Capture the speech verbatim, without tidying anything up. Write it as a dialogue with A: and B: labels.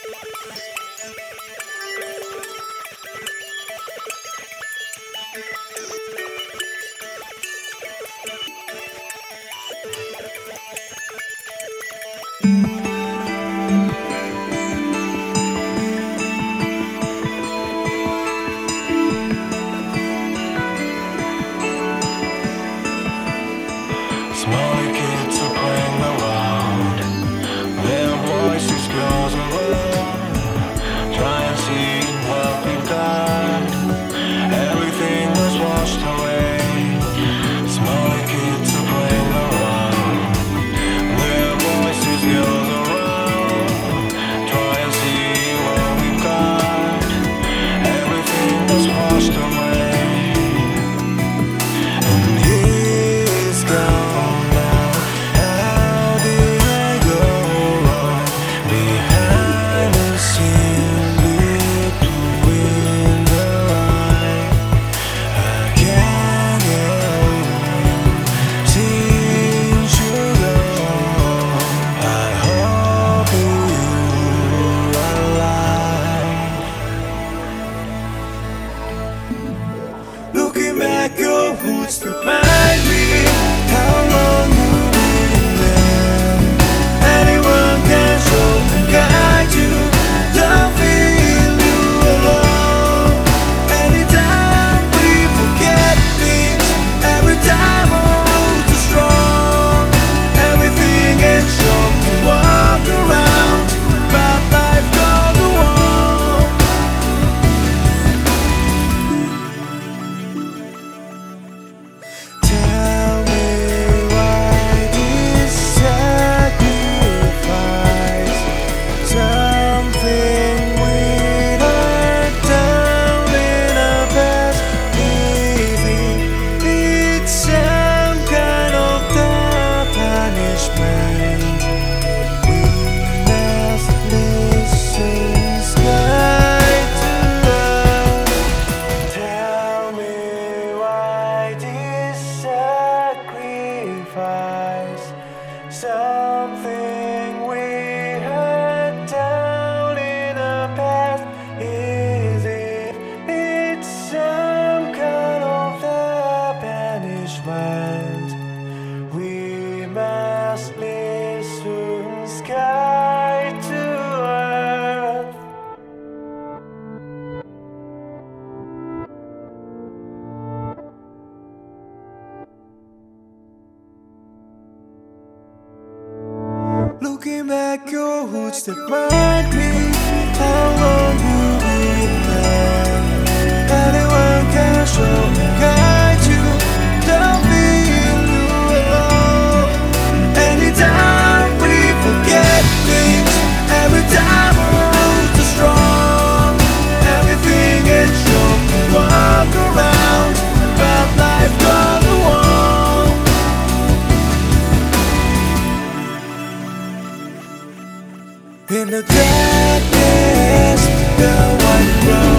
A: Smaller kids are playing around. Their voices goes around. Try and see what we've got. Everything was washed away. Smaller kids are playing around. Their voices goes around. Try and see what we've got. Everything was washed away. And he's gone. Looking back, your roots remind me how long you've been there. Anyone can show and guide you. Don't feel you alone. Anytime we forget things, every time our roots are strong. Everything is shown to walk around, but life goes on. Tell me why this sacrifice, something we learned down in our past. Is it, it's some kind of the punishment. We must listen, sky to earth. Tell me why this sacrifice, something we had down in our past. Is it, it's some kind of the banishment. We must listen, sky to earth. Looking back, your roots that remind me how long you've been there. Anyone can show and guide you. Don't feel you alone. Anytime we forget things, every time our roots are strong. Everything is shown to walk around, but life goes on. In the darkness, the one road.